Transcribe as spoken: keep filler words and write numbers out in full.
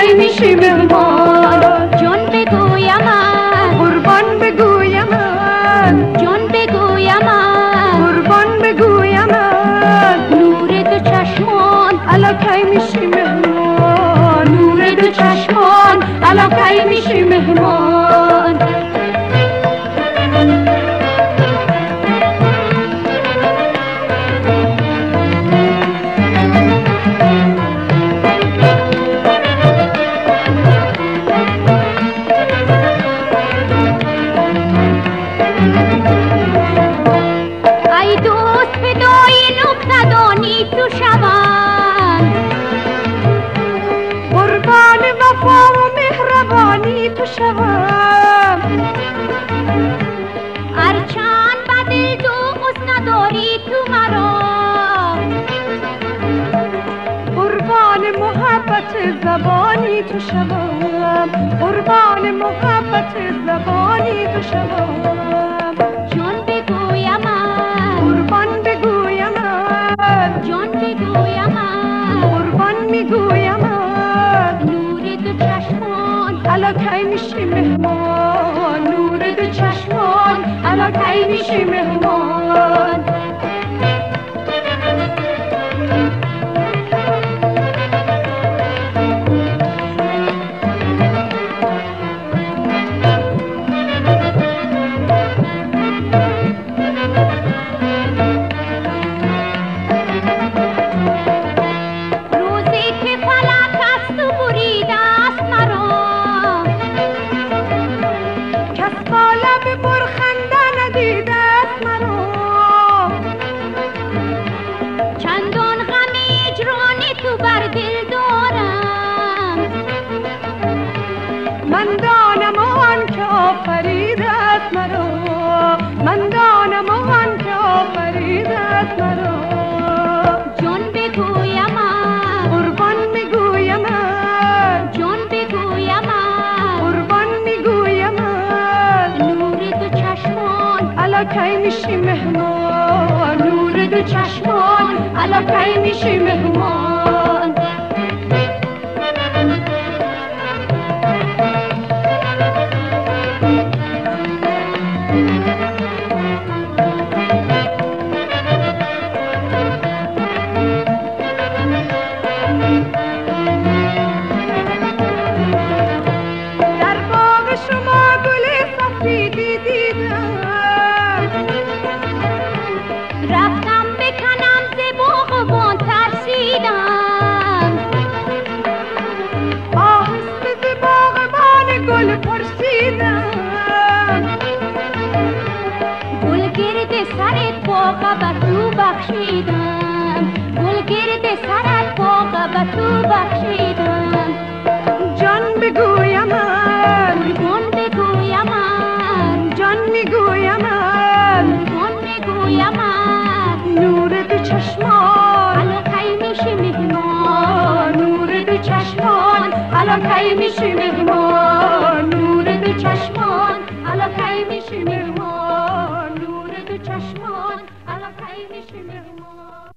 کی میشی مهمان. جان بگویم قربان بگویم جان بگویم قربان بگویم نور دو چشمان الا کی میشی مهمان. نور دو چشمان الا کی میشی مهمان. ای دوست فدای نکته‌دانی تو شوم، قربان وفا و مهربانی تو شوم. هرچند به دل تو حسن نداری تو مرا، قربان محبت زبانی تو شوم. قربان محبت زبانی تو شوم. جان بگویم قربان بگویم جان بگویم قربان میگویم نور دو چشمان الا کی میشی مهمان. نور دو چشمان الا کی میشی مهمان. روزی که فلک از تو بریده است مرا، کس با لب پرخنده ندیده است مرا. چندان غم هجران تو بر دل دارم، من دانم آن که آفریده است مرا. من دانم آن که آفریده است مرا. جان بگویم قربان میگویم جان بگویم قربان میگویم نور دو چشمان الا کی میشی مهمان. نور دو چشمان الا کی میشی مهمان. در باغ شما گل سفیدی دیدم، رفتم بکنم ز باغبان ترسیدم، آهسته ز باغبان گل پرسیدم. گل گرد سرت باغ به تو بخشیدم، گل گرد سرت باغ به تو بخشیدم. جان بگویم قربان بگویم جان میگویم قربان بگویم نور دو چشمان الا کی میشی مهمان. نور دو چشمان الا کی میشی مهمان. نور دو چشمان الا کی میشی مهمان. نور دو چشمان الا کی میشی مهمان.